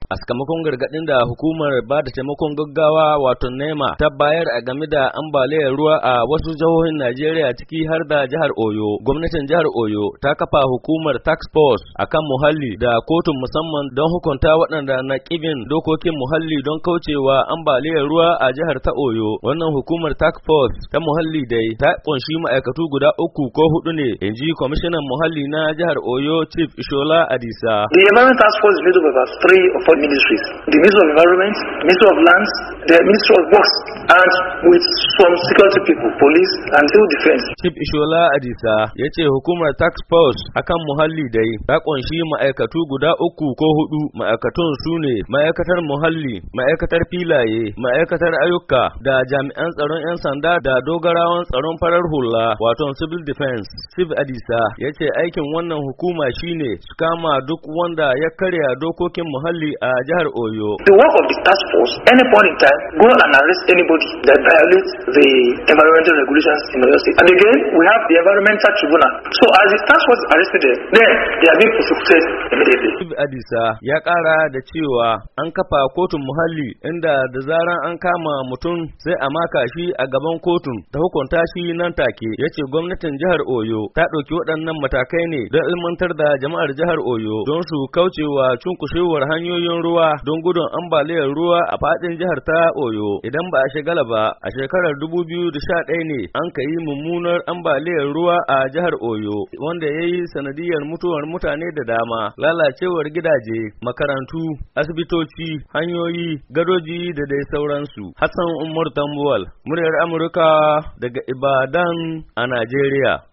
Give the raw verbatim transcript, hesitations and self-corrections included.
a sakamakon gargaɗin da hukumar ba da taimakon gaggawa wato nema ta bayar a game da ambaliyar ruwa a wasu jihohin Najeriya ciki har da jihar Oyo. Gwamnatin jihar Oyo ta kafa hukumar task force akan muhalli da kotun musamman don hukunta waɗanda na ƙibin dokokin muhalli don kaucewa ambaliyar ruwa a jihar ta Oyo. Wannan hukumar task force ta muhalli dai ta kunshi ma'aikatu guda uku ko hudu ne, in ji kwamishinan muhalli na jihar Oyo Chief Ishola Adisa. The Environment Task Force is made up of about three or four ministries: the Ministry of Environment, Ministry of Lands, the Ministry of Works, and with some security people, police and civil defense. Chief Ishola Adisa ya ce hukumar task force akan muhalli dai ta kunshi ma'aikatu guda uku ko hudu. Ma'aikatun su ne ma'aikatar muhalli, ma'aikatar filaye, ma'aikatar ayyuka da jami'an tsaron 'yan sanda da dogarawan tsaron farar hula wato civil defense. Chief Adisa ya ce aikin wannan hukuma shine su kama duk wanda ya karya dokokin muhalli a jihar Oyo. The work of the task force, any point in time, go and arrest anybody that violates the environmental regulations in Oyo State. And again, we have the environmental tribunal. So as the task force is arrested them, then they are being prosecuted immediately. Chief Adisa ya kara da cewa an kafa kotun muhalli inda da zaran an kama mutum sai a maka shi a gaban kotun ta hukunta shi nan take. Ya ce gwamnatin jihar Oyo ta ɗauki waɗannan matakai ne don ilmantar da jama'ar jihar Oyo don su kaucewa cunkushewar hanyoyin ruwa don gudun ambaliyar ruwa a faɗin jihar ta Oyo. Idan ba a shagala ba, a shekarar dubu biyu da sha ɗaya ne an kai mummunar ambaliyar ruwa a jihar Oyo wanda ya yi sanadiyar mutuwar mutane da dama, lalacewar gidaje, makarantu, asibitoci, hanyoyi, gadoji da dai sauransu. Hassan Umar Tambuwal, muryar Amurka daga Ibadan a Najeriya.